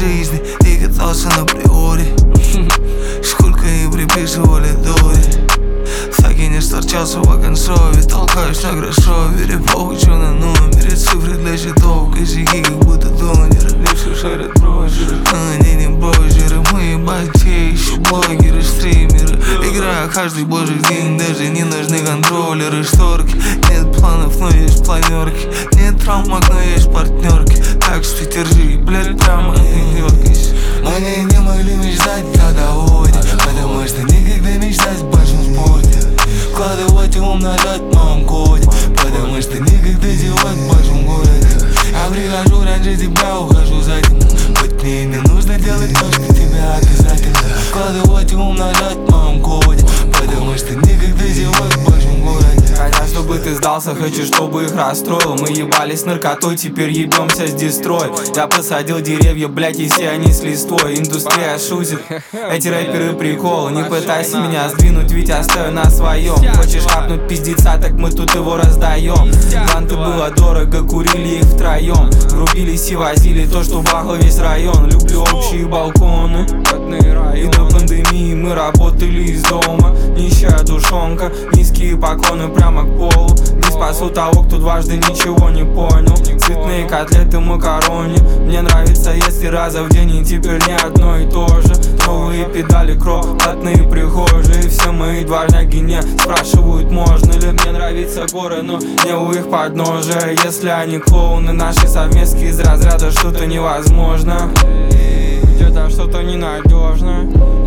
жизни и катался на приоре. Сколько им приписывали дури. Так и не сторчался в оконцове. Толкаюсь на кроссовере, похуй, чё на номере. Цифры для счетов, косяки, как будто донеры. Левши шарят брожеры, но они не божеры. Мы ебатейшие блогеры, стримеры. Играю каждый божий день, даже не нужны контроллеры, шторки. Нет планов, но есть планерки. Нет травмок, но есть партнерки. Так что держи, блядь, прямо не дергайся. Мы не могли мечтать о доводе, потому что никогда мечтать в большом спорте. Вкладывать ум назад в моем коде, потому что никогда зевать в большом городе. Я прихожу раньше тебя, ухожу за этим. Хоть мне не нужно делать то, что тебе обязательно. Вкладывать ум назад в моем коде, потому что никогда зевать в большом городе. Хотят, чтобы ты сдался, хочу, чтобы их расстроил. Мы ебались с наркотой, теперь ебемся с дестрой. Я посадил деревья, блять, и все они с листвой. Индустрия шутит, эти рэперы приколы. Не пытайся меня сдвинуть, ведь я стою на своем. Хочешь хапнуть пиздеца, так мы тут его раздаем. Гранты было дорого, курили их втроем. Врубились и возили то, что бахал весь район. Люблю общие балконы, и до пандемии мы работали из дома. Нищая душонка, низкие поклоны прямо к полу. Не спасу того, кто дважды ничего не понял. Цветные котлеты, макарони. Мне нравится, если раза в день и теперь не одно и то же. Новые педали, крохотные прихожие. Все мои дворняги не спрашивают, можно ли. Мне нравятся горы, но не у их подножия. Если они клоуны, наши совместки из разряда что-то невозможно. Где-то что-то ненадежно.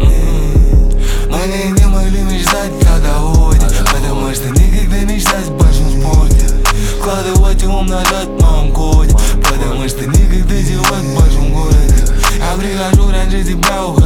Мы не могли мечтать о доводе, потому что никогда мечтать в большом спорте. Вкладывать ум назад в моем коде, потому что никогда зевать в большом городе. Я прихожу раньше тебя,